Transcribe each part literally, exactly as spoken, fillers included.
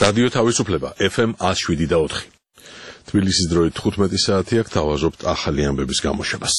რადიო თავისუფლება ეფ ემ one oh seven და four. თბილისის დროით თხუთმეტი საათი აქ თავაზობთ ახალი ამბების გამოშვებას.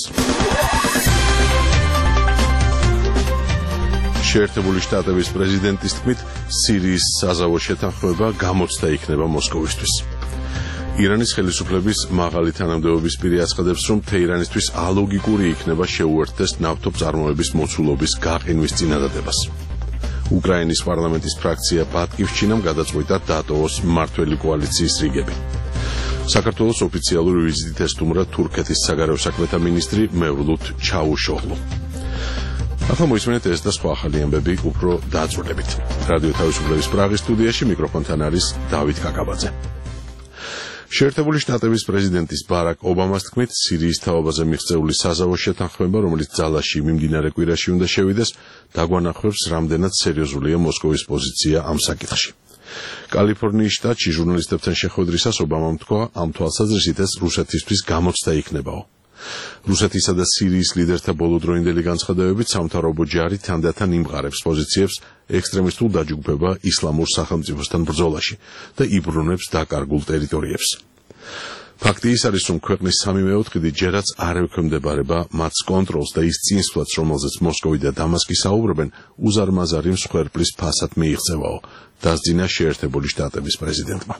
შეერთებული შტატების პრეზიდენტის თქმით, სირიის საზავო შეთანხმება გამოცდა იქნება მოსკოვისთვის. ირანის ხელისუფლების მაღალი თანამდებობის პირი აცხადებს, რომ თეირანისთვის ალოგიკური იქნება შეუერთდეს ნავთობწარმოების მოცულობის გაყინვის წინადადებას. უკრაინის პარლამენტის ფრაქცია ბატკივშჩინამ გადაწყვიტა დატოვოს მმართველი კოალიციის რიგები. საქართველოს ოფიციალური ვიზიტით ესტუმრა თურქეთის საგარეო საქმეთა მინისტრი მევლութ ჩავუშოღლუ. ახლა მოისმენთ ეს და სხვა ახალი ამბები უფრო დაწვრილებით. რადიო თავისუფლების პრაღის სტუდიაში მიკროფონთან არის დავით კაკაბაძე. შეერთებული შტატების პრეზიდენტის ბარაკ ობამას თქმით, სირიის თავობაზე მიღწეული საზავო შეთანხმება, რომელიც ძალაში მიმდინარე კვირაში უნდა შევიდეს, დაგვანახავს, რამდენად სერიოზულია მოსკოვის პოზიცია ამ საკითხში. კალიფორნიის შტატში ჟურნალისტებთან შეხვედრისას ობამამ თქვა, ამ თვალსაზრისით ეს რუსეთისთვის გამოცდა იქნებაო. რუსეთისა და სირიის ლიდერთა ბოლოდროინდელი განცხადებებით სამთავრობო ჯარი თანდათან იმყარებს პოზიციებს ექსტრემისტულ დაჯგუფება ისლამურ სახელმწიფოსთან ბრძოლაში და იბრუნებს დაკარგულ ტერიტორიებს. ფაქტი ის არის, რომ ქვეყნის სამი მეოთხედი ჯერაც არ ექვემდებარება მათს კონტროლს და ის წინსვლაც, რომელზეც მოსკოვი და დამასკი საუბრობენ, უზარმაზარი მსხვერპლის ფასად მიიღწევაო, დასძინა შეერთებული შტატების პრეზიდენტმა.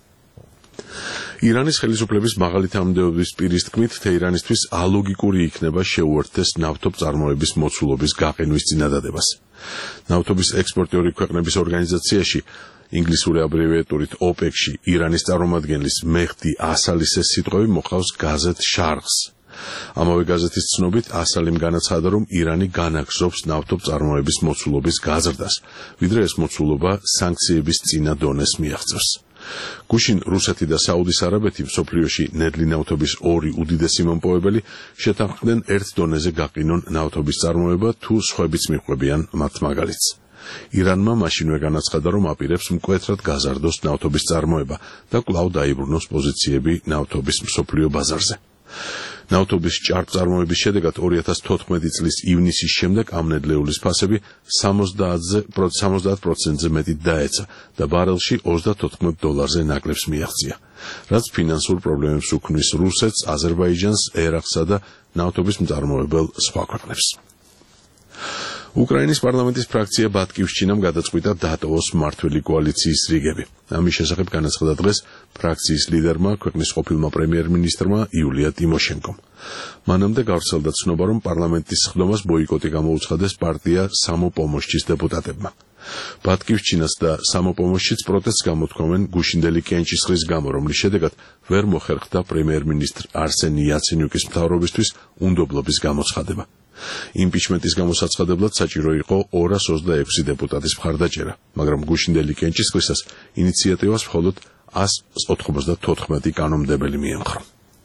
ირანის ხელისუფლების მაღალი თანამდებობის პირის თქმით, თეირანისთვის ალოგიკური იქნება შეუერთდეს ნავთობწარმოების მოცულობის გაყინვის წინადადებას. ნავთობის ექსპორტიორი ქვეყნების ორგანიზაციაში, ინგლისური აბრევიატურით ოპეკში, ირანის წარმომადგენლის მეჰდი ასალისეს სიტყვები მოყავს გაზეთ შარხს. ამავე გაზეთის ცნობით, ასალიმ განაცხადა, რომ ირანი განაგრძობს ნავთობწარმოების მოცულობის გაზრდას, ვიდრე ეს მოცულობა სანქციების წინა დონეს მიაღწევს. გუშინ რუსეთი და საუდის არაბეთი მსოფლიოში ნედლი ნავთობის ორი უდიდესი მომპოვებელი შეთანხმდნენ ერთ დონეზე გაყინონ ნავთობის წარმოება თუ სხვებიც მიყვებიან მათ მაგალითს. ირანმა მაშინვე განაცხადა, რომ აპირებს მკვეთრად გაზარდოს ნავთობის წარმოება და კვლავ დაიბრუნოს პოზიციები ნავთობის მსოფლიო ბაზარზე. ნავთობის ჭარბწარმოების შედეგად ორი ათას თოთხმეტი წლის ივნისის შემდეგ ამ ნედლეულის ფასები სამოცდაათ პროცენტზე მეტით დაეცა და ბარელში ოცდათოთხმეტ დოლარზე ნაკლებს მიაღწია, რაც ფინანსურ პრობლემებს უქმნის რუსეთს, აზერბაიჯანს, ერაყსა და ნავთობის მწარმოებელ სხვა ქვეყნებს. უკრაინის პარლამენტის ფრაქცია ბატკივშჩინამ გადაწყვიტა დატოვოს მმართველი კოალიციის რიგები. ამის შესახებ განაცხადა დღეს ფრაქციის ლიდერმა, ქვეყნის ყოფილმა პრემიერ-მინისტრმა იულია ტიმოშენკომ. მანამდე გავრცელდა ცნობა, რომ პარლამენტის სხდომას ბოიკოტი გამოუცხადეს პარტია სამოპომოშჩის დეპუტატებმა. ბატკივშჩინას და სამოპომოშჩიც პროტესტს გამოთქვამენ გუშინდელი კენჭისყრის გამო, რომლის შედეგად ვერ მოხერხდა პრემიერ-მინისტრ არსენი იაცენიუკის მთავრობისთვის უნდობლობის გამოცხადება. იმპიჩმენტის გამოსაცხადებლად საჭირო იყო ორას ოცდაექვსი დეპუტატის მხარდაჭერა, მაგრამ გუშინდელი კენჭისყრისას ინიციატივას მხოლოდ ას ოთხმოცდათოთხმეტი კანონმდებელი მიემხრო.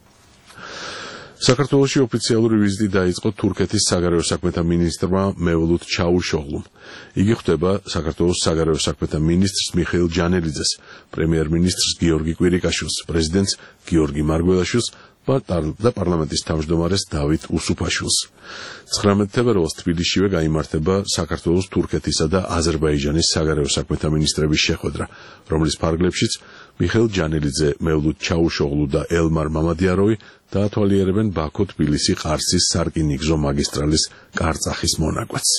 საქართველოში ოფიციალური ვიზიტი დაიწყო თურქეთის საგარეო საქმეთა მინისტრმა მევლութ ჩავუშოღლუმ. იგი ხვდება საქართველოს საგარეო საქმეთა მინისტრს მიხეილ ჯანელიძეს, პრემიერ-მინისტრს გიორგი კვირიკაშვილს, პრეზიდენტს გიორგი მარგველაშვილს და პარლამენტის თავმჯდომარეს დავით უსუფაშვილს. ცხრამეტ თებერვალს თბილისშივე გაიმართება საქართველოს, თურქეთისა და აზერბაიჯანის საგარეო საქმეთა მინისტრების შეხვედრა, რომლის ფარგლებშიც მიხეილ ჯანელიძე, მევლութ ჩავუშოღლუ და ელმარ მამადიაროვი დაათვალიერებენ ბაქო-თბილისი-ყარსის სარკინიგზო მაგისტრალის კარწახის მონაკვეთს.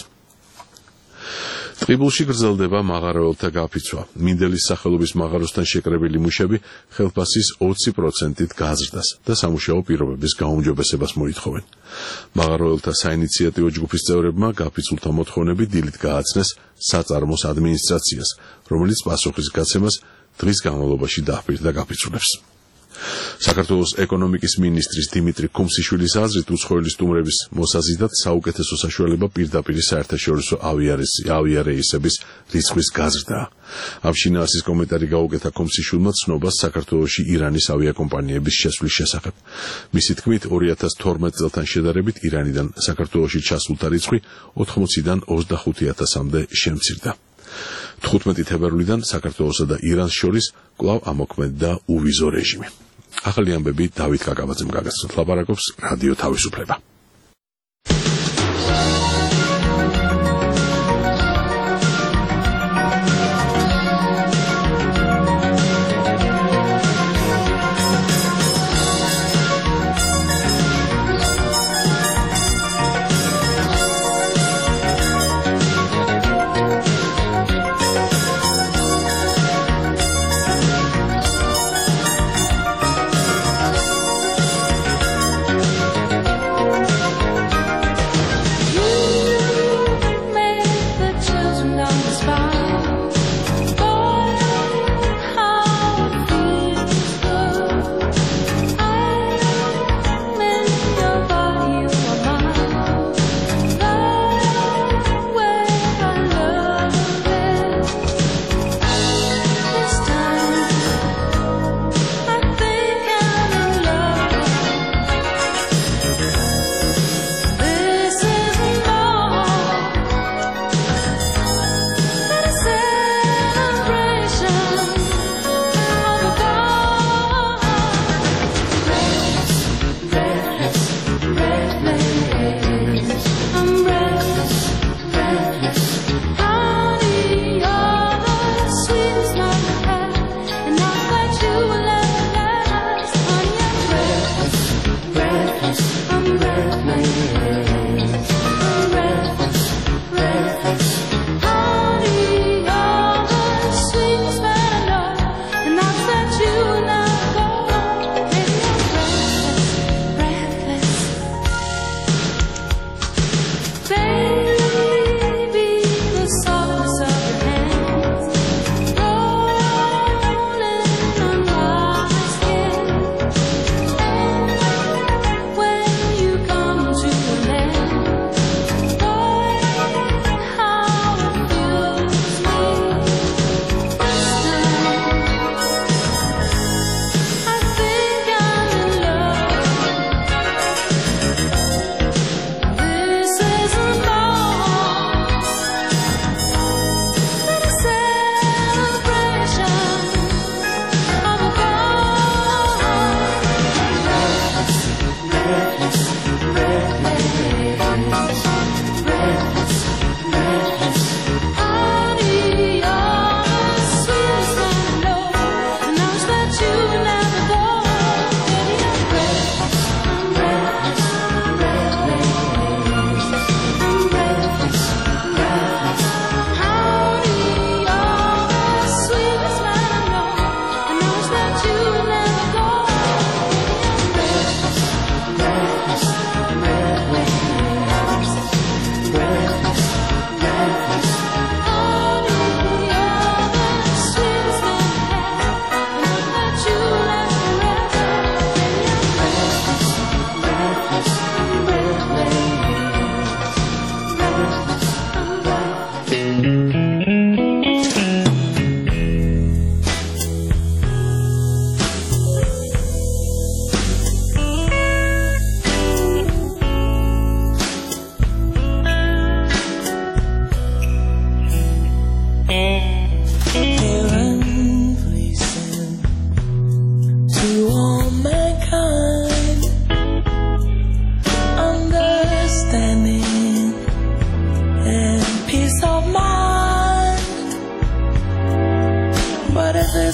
ტყიბულში გრძელდება მაღაროელთა გაფიცვა. მინდელის სახელობის მაღაროსთან შეკრებილი მუშები ხელფასის ოცი პროცენტით გაზრდას და სამუშაო პირობების გაუმჯობესებას მოითხოვენ. მაღაროელთა საინიციატივო ჯგუფის წევრებმა გაფიცულთა მოთხოვნები დილით გააცნეს საწარმოს ადმინისტრაციას, რომელიც პასუხის გაცემას დღის განმავლობაში დაჰპირდა გაფიცულებს. საქართველოს ეკონომიკის მინისტრის დიმიტრი ქუმსიშვილის აზრით, უცხოელი სტუმრების მოსაზიდად საუკეთესო საშუალება პირდაპირ საერთაშორისო ავიარეისების რიცხვის გაზრდაა. ამ შინაარსის კომენტარი გაუკეთა ქუმსიშვილმა ცნობას საქართველოში ირანის ავიაკომპანიების შესვლის შესახებ. მისი თქმით, ორი ათას თორმეტ წელთან შედარებით ირანიდან საქართველოში ჩასულთა რიცხვი ოთხმოციდან ოცდახუთი ათასამდე შემცირდა. თხუთმეტი თებერვლიდან საქართველოსა და ირანს შორის კვლავ ამოქმედდა უვიზო რეჟიმი. ახალი ამბები დავით კაკაბაძემ გაგაცნოთ, ლაპარაკობს რადიო თავისუფლება.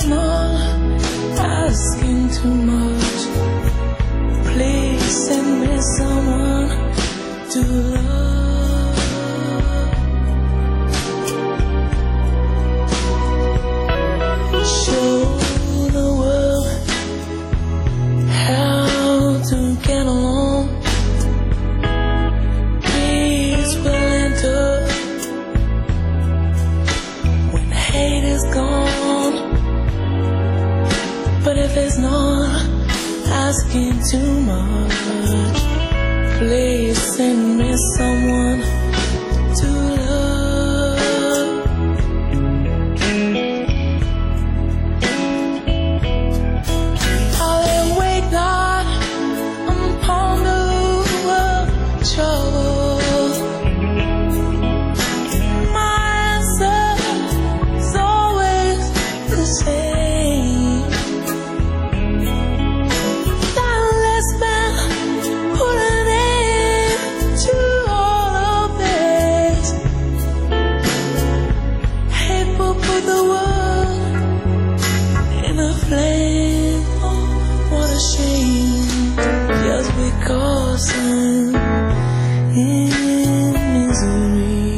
not asking too much, please send me someone to love. Show the world how to get along. Peace will enter when hate is gone. But if it's not asking too much, please send me someone to love. I'll lay awake night and ponder the trouble. My answer is always the same. That last man put an end to all of this. Hate will put the world in a flame. Oh, what a shame. Just because I'm in misery,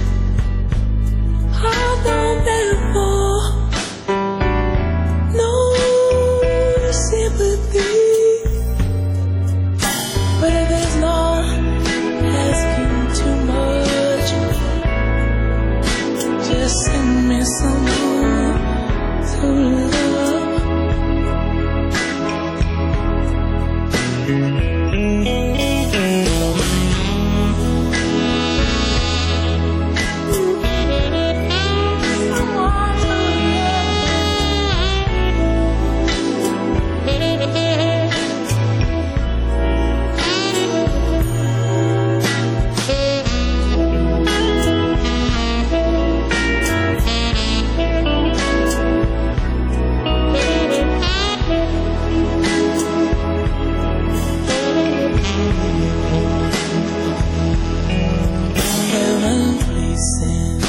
I don't beg for no sympathy. But if it's not asking too much, just send me someone to love. Someone to heaven, please send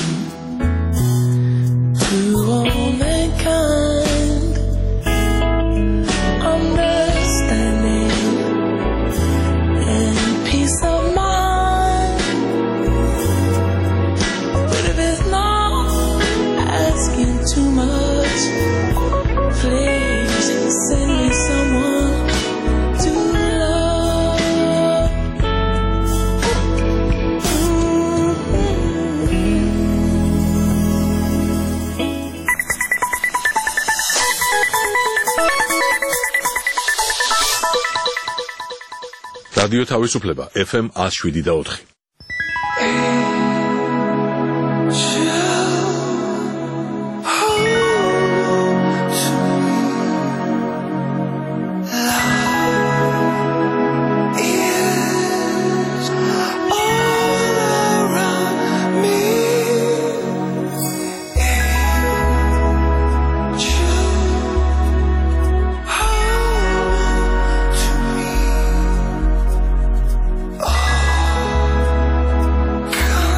to all mankind understanding and peace of mind. But if it's not asking too much, please send me someone to love. რადიო თავისუფლება ეფ ემ one oh seven და four. Come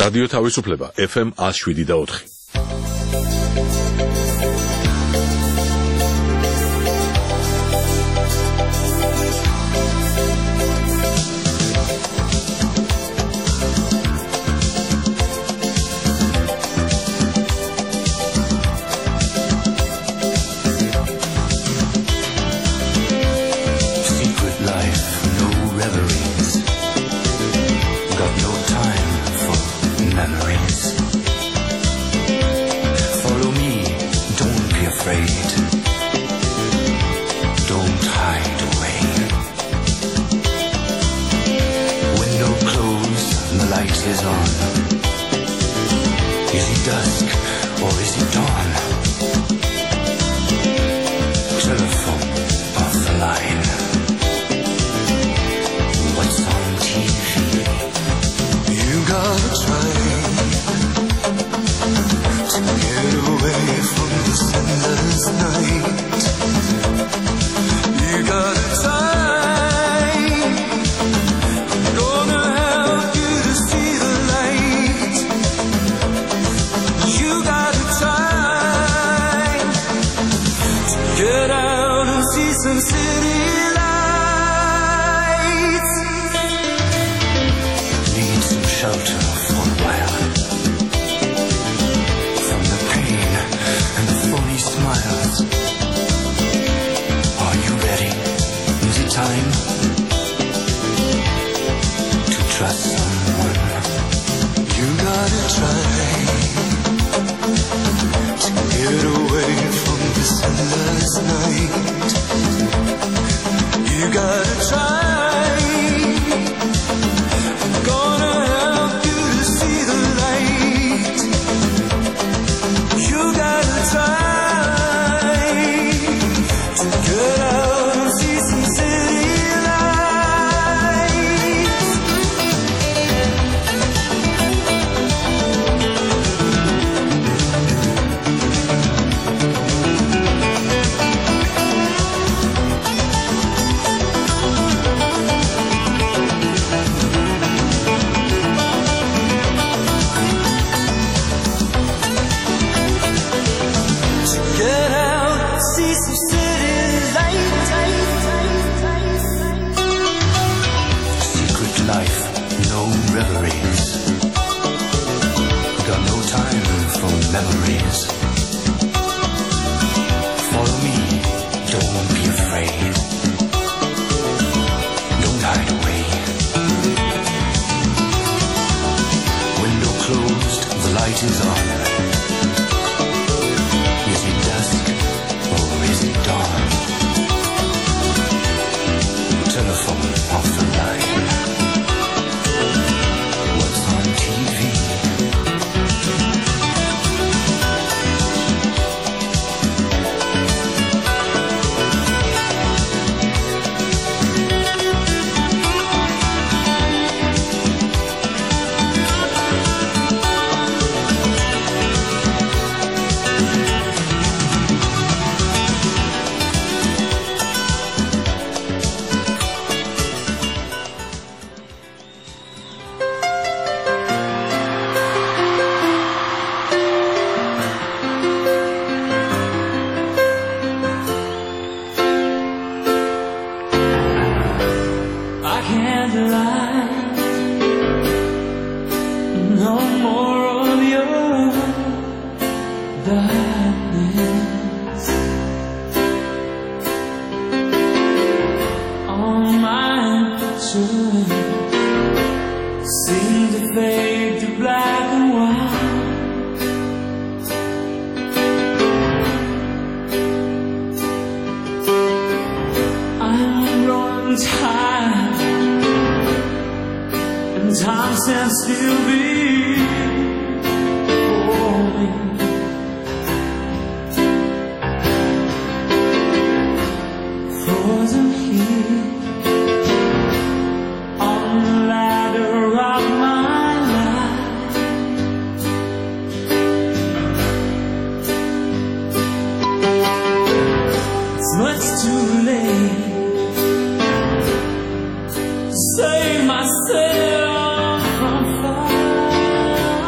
რადიო თავისუფლება ეფ ემ one oh seven და four. Save myself from fire.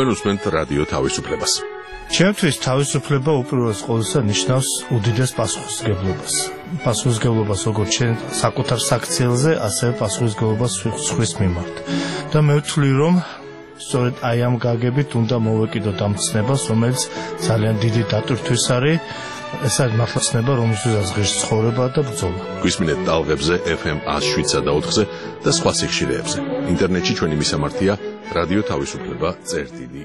თქვენ უსმენთ რადიო თავისუფლებას. ჩემთვის თავისუფლება უპირველეს ყოვლისა ნიშნავს უდიდეს პასუხისმგებლობას. პასუხისმგებლობას როგორც ჩვენ საკუთარ საქციელზე, ასევე პასუხისმგებლობას სხვის მიმართ. და მე ვთვლი, რომ სწორედ აი ამ გაგებით უნდა მოვეკიდოთ ამ ცნებას, რომელიც ძალიან დიდი დატვირთვის არის. ეს არის მართლა ცნება, რომელსაც ღირს ცხოვრება და ბრძოლა. გვისმინეთ ტალღებზე ეფ ემ one oh seven და ოთხზე და სხვა სიხშირეებზე. ინტერნეტში ჩვენი მისამართია რადიო თავისუფლება წერტილი